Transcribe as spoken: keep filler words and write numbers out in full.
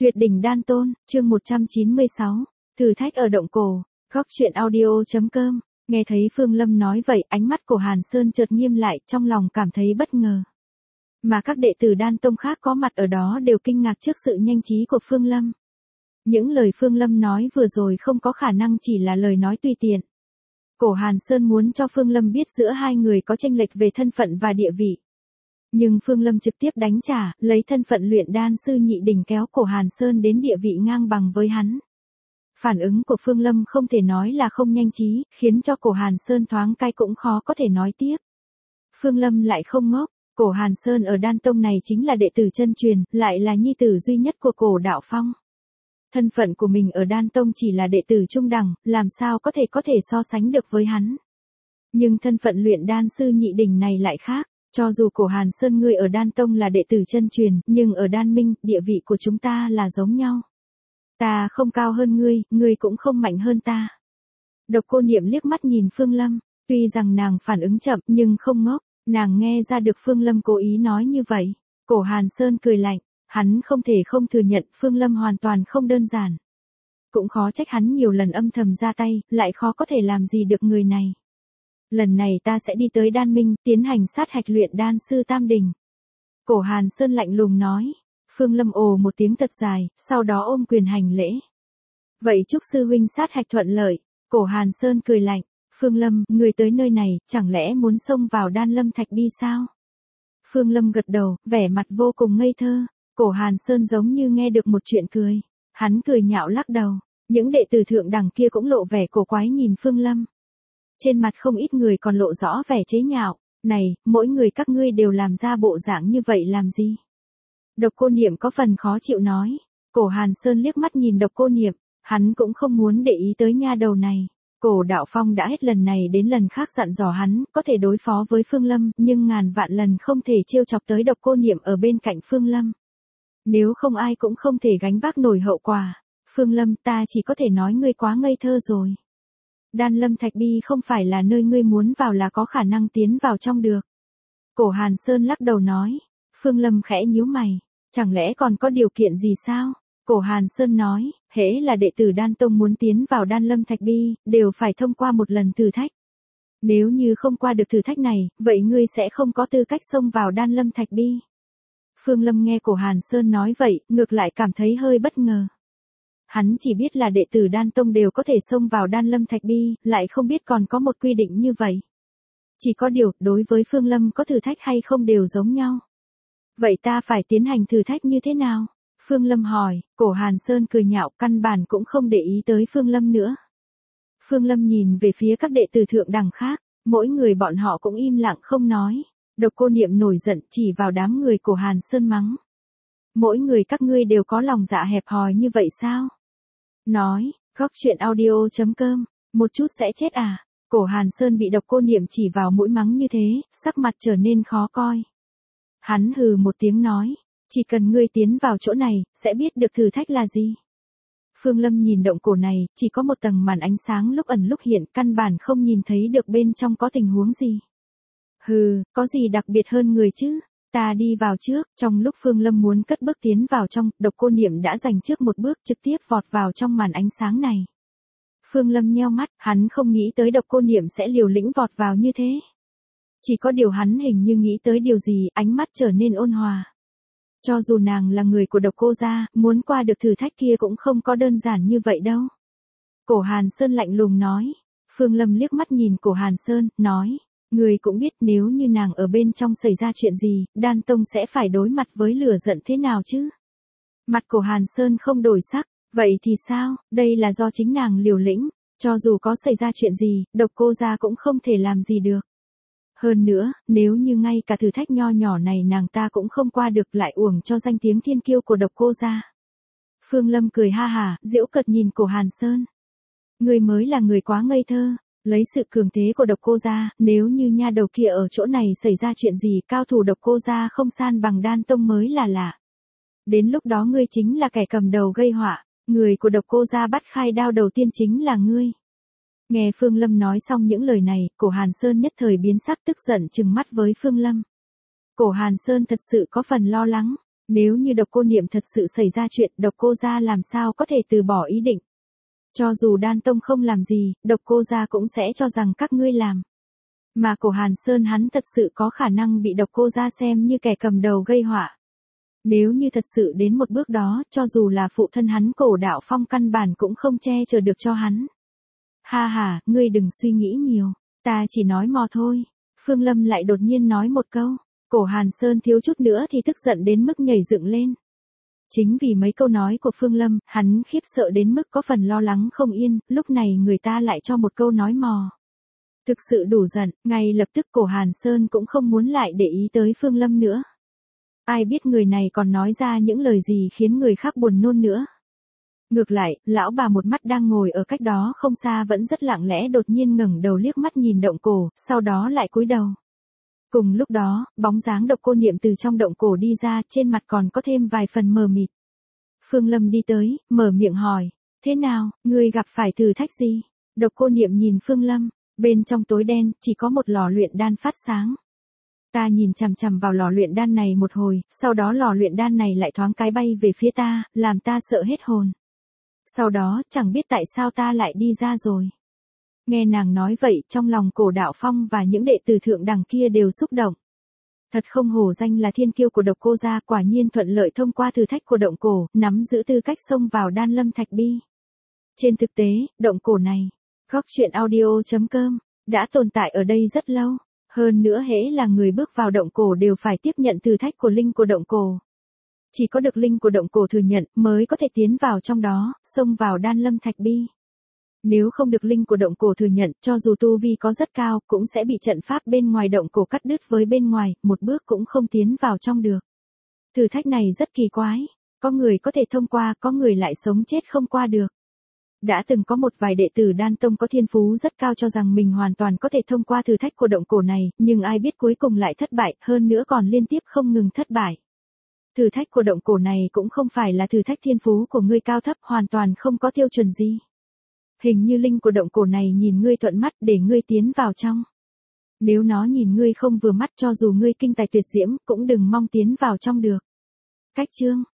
Tuyệt đỉnh đan tôn, chương một trăm chín mươi sáu, thử thách ở động cổ, góc truyện audio.com, nghe thấy Phương Lâm nói vậy, ánh mắt của Hàn Sơn chợt nghiêm lại, trong lòng cảm thấy bất ngờ. Mà các đệ tử đan tông khác có mặt ở đó đều kinh ngạc trước sự nhanh trí của Phương Lâm. Những lời Phương Lâm nói vừa rồi không có khả năng chỉ là lời nói tùy tiện. Cổ Hàn Sơn muốn cho Phương Lâm biết giữa hai người có chênh lệch về thân phận và địa vị. Nhưng Phương Lâm trực tiếp đánh trả, lấy thân phận luyện đan sư nhị đỉnh kéo cổ Hàn Sơn đến địa vị ngang bằng với hắn. Phản ứng của Phương Lâm không thể nói là không nhanh trí, khiến cho cổ Hàn Sơn thoáng cai cũng khó có thể nói tiếp. Phương Lâm lại không ngốc, cổ Hàn Sơn ở đan tông này chính là đệ tử chân truyền, lại là nhi tử duy nhất của cổ Đạo Phong. Thân phận của mình ở đan tông chỉ là đệ tử trung đẳng, làm sao có thể có thể so sánh được với hắn. Nhưng thân phận luyện đan sư nhị đỉnh này lại khác. Cho dù cổ Hàn Sơn ngươi ở đan tông là đệ tử chân truyền, nhưng ở đan minh, địa vị của chúng ta là giống nhau. Ta không cao hơn ngươi, ngươi cũng không mạnh hơn ta. Độc Cô Niệm liếc mắt nhìn Phương Lâm, tuy rằng nàng phản ứng chậm nhưng không ngốc, nàng nghe ra được Phương Lâm cố ý nói như vậy. Cổ Hàn Sơn cười lạnh, hắn không thể không thừa nhận Phương Lâm hoàn toàn không đơn giản. Cũng khó trách hắn nhiều lần âm thầm ra tay, lại khó có thể làm gì được người này. Lần này ta sẽ đi tới đan minh, tiến hành sát hạch luyện đan sư tam đỉnh. Cổ Hàn Sơn lạnh lùng nói. Phương Lâm ồ một tiếng thật dài, sau đó ôm quyền hành lễ. Vậy chúc sư huynh sát hạch thuận lợi. Cổ Hàn Sơn cười lạnh. Phương Lâm, người tới nơi này, chẳng lẽ muốn xông vào đan lâm thạch bi sao? Phương Lâm gật đầu, vẻ mặt vô cùng ngây thơ. Cổ Hàn Sơn giống như nghe được một chuyện cười. Hắn cười nhạo lắc đầu. Những đệ tử thượng đẳng kia cũng lộ vẻ cổ quái nhìn Phương Lâm. Trên mặt không ít người còn lộ rõ vẻ chế nhạo, này, mỗi người các ngươi đều làm ra bộ dạng như vậy làm gì? Độc Cô Niệm có phần khó chịu nói, cổ Hàn Sơn liếc mắt nhìn Độc Cô Niệm, hắn cũng không muốn để ý tới nha đầu này. Cổ Đạo Phong đã hết lần này đến lần khác dặn dò hắn, có thể đối phó với Phương Lâm, nhưng ngàn vạn lần không thể trêu chọc tới Độc Cô Niệm ở bên cạnh Phương Lâm. Nếu không ai cũng không thể gánh vác nổi hậu quả. Phương Lâm, ta chỉ có thể nói ngươi quá ngây thơ rồi. Đan lâm thạch bi không phải là nơi ngươi muốn vào là có khả năng tiến vào trong được. Cổ Hàn Sơn lắc đầu nói. Phương Lâm khẽ nhíu mày. Chẳng lẽ còn có điều kiện gì sao? Cổ Hàn Sơn nói, hễ là đệ tử đan tông muốn tiến vào đan lâm thạch bi, đều phải thông qua một lần thử thách. Nếu như không qua được thử thách này, vậy ngươi sẽ không có tư cách xông vào đan lâm thạch bi. Phương Lâm nghe cổ Hàn Sơn nói vậy, ngược lại cảm thấy hơi bất ngờ. Hắn chỉ biết là đệ tử đan tông đều có thể xông vào đan lâm thạch bi, lại không biết còn có một quy định như vậy. Chỉ có điều, đối với Phương Lâm có thử thách hay không đều giống nhau. Vậy ta phải tiến hành thử thách như thế nào? Phương Lâm hỏi, cổ Hàn Sơn cười nhạo căn bản cũng không để ý tới Phương Lâm nữa. Phương Lâm nhìn về phía các đệ tử thượng đẳng khác, mỗi người bọn họ cũng im lặng không nói. Độc Cô Niệm nổi giận chỉ vào đám người cổ Hàn Sơn mắng. Mỗi người các ngươi đều có lòng dạ hẹp hòi như vậy sao? Nói, góc truyện audio.com, một chút sẽ chết à? Cổ Hàn Sơn bị Độc Cô Niệm chỉ vào mũi mắng như thế, sắc mặt trở nên khó coi. Hắn hừ một tiếng nói, chỉ cần ngươi tiến vào chỗ này, sẽ biết được thử thách là gì. Phương Lâm nhìn động cổ này, chỉ có một tầng màn ánh sáng lúc ẩn lúc hiện, căn bản không nhìn thấy được bên trong có tình huống gì. Hừ, có gì đặc biệt hơn người chứ? Ta đi vào trước, trong lúc Phương Lâm muốn cất bước tiến vào trong, Độc Cô Niệm đã giành trước một bước trực tiếp vọt vào trong màn ánh sáng này. Phương Lâm nheo mắt, hắn không nghĩ tới Độc Cô Niệm sẽ liều lĩnh vọt vào như thế. Chỉ có điều hắn hình như nghĩ tới điều gì, ánh mắt trở nên ôn hòa. Cho dù nàng là người của Độc Cô gia, muốn qua được thử thách kia cũng không có đơn giản như vậy đâu. Cổ Hàn Sơn lạnh lùng nói. Phương Lâm liếc mắt nhìn cổ Hàn Sơn, nói. Người cũng biết nếu như nàng ở bên trong xảy ra chuyện gì, đan tông sẽ phải đối mặt với lửa giận thế nào chứ? Mặt cổ Hàn Sơn không đổi sắc, vậy thì sao, đây là do chính nàng liều lĩnh, cho dù có xảy ra chuyện gì, Độc Cô gia cũng không thể làm gì được. Hơn nữa, nếu như ngay cả thử thách nho nhỏ này nàng ta cũng không qua được lại uổng cho danh tiếng thiên kiêu của Độc Cô gia. Phương Lâm cười ha hả, giễu cợt nhìn cổ Hàn Sơn. Người mới là người quá ngây thơ. Lấy sự cường thế của Độc Cô gia, nếu như nha đầu kia ở chỗ này xảy ra chuyện gì, cao thủ Độc Cô gia không san bằng đan tông mới là lạ. Đến lúc đó ngươi chính là kẻ cầm đầu gây họa, người của Độc Cô gia bắt khai đao đầu tiên chính là ngươi. Nghe Phương Lâm nói xong những lời này, cổ Hàn Sơn nhất thời biến sắc tức giận trừng mắt với Phương Lâm. Cổ Hàn Sơn thật sự có phần lo lắng, Nếu như Độc Cô Niệm thật sự xảy ra chuyện, Độc Cô gia làm sao có thể từ bỏ ý định. Cho dù Đan Tông không làm gì, Độc Cô gia cũng sẽ cho rằng các ngươi làm. Mà Cổ Hàn Sơn hắn thật sự có khả năng bị Độc Cô gia xem như kẻ cầm đầu gây họa. Nếu như thật sự đến một bước đó, cho dù là phụ thân hắn Cổ Đạo Phong căn bản cũng không che chở được cho hắn. Ha ha, ngươi đừng suy nghĩ nhiều, ta chỉ nói mò thôi. Phương Lâm lại đột nhiên nói một câu, Cổ Hàn Sơn thiếu chút nữa thì tức giận đến mức nhảy dựng lên. Chính vì mấy câu nói của Phương Lâm, hắn khiếp sợ đến mức có phần lo lắng không yên, lúc này người ta lại cho một câu nói mò. Thực sự đủ giận, ngay lập tức Cổ Hàn Sơn cũng không muốn lại để ý tới Phương Lâm nữa. Ai biết người này còn nói ra những lời gì khiến người khác buồn nôn nữa. Ngược lại, lão bà một mắt đang ngồi ở cách đó không xa vẫn rất lặng lẽ đột nhiên ngẩng đầu liếc mắt nhìn động cổ, sau đó lại cúi đầu. Cùng lúc đó, bóng dáng Độc Cô Niệm từ trong động cổ đi ra, trên mặt còn có thêm vài phần mờ mịt. Phương Lâm đi tới, mở miệng hỏi, thế nào, ngươi gặp phải thử thách gì? Độc Cô Niệm nhìn Phương Lâm, bên trong tối đen, chỉ có một lò luyện đan phát sáng. Ta nhìn chằm chằm vào lò luyện đan này một hồi, sau đó lò luyện đan này lại thoáng cái bay về phía ta, làm ta sợ hết hồn. Sau đó, chẳng biết tại sao ta lại đi ra rồi. Nghe nàng nói vậy, trong lòng Cổ Đạo Phong và những đệ tử thượng đẳng kia đều xúc động. Thật không hổ danh là thiên kiêu của Độc Cô gia, quả nhiên thuận lợi thông qua thử thách của động cổ, nắm giữ tư cách xông vào Đan Lâm Thạch Bi. Trên thực tế, động cổ này, góc truyện audio chấm com, đã tồn tại ở đây rất lâu. Hơn nữa hễ là người bước vào động cổ đều phải tiếp nhận thử thách của linh của động cổ. Chỉ có được linh của động cổ thừa nhận mới có thể tiến vào trong đó, xông vào Đan Lâm Thạch Bi. Nếu không được linh của động cổ thừa nhận, cho dù tu vi có rất cao, cũng sẽ bị trận pháp bên ngoài động cổ cắt đứt với bên ngoài, một bước cũng không tiến vào trong được. Thử thách này rất kỳ quái, có người có thể thông qua, có người lại sống chết không qua được. Đã từng có một vài đệ tử Đan Tông có thiên phú rất cao cho rằng mình hoàn toàn có thể thông qua thử thách của động cổ này, nhưng ai biết cuối cùng lại thất bại, hơn nữa còn liên tiếp không ngừng thất bại. Thử thách của động cổ này cũng không phải là thử thách thiên phú của ngươi cao thấp, hoàn toàn không có tiêu chuẩn gì. Hình như linh của động cổ này nhìn ngươi thuận mắt để ngươi tiến vào trong. Nếu nó nhìn ngươi không vừa mắt, cho dù ngươi kinh tài tuyệt diễm, cũng đừng mong tiến vào trong được. Cách chương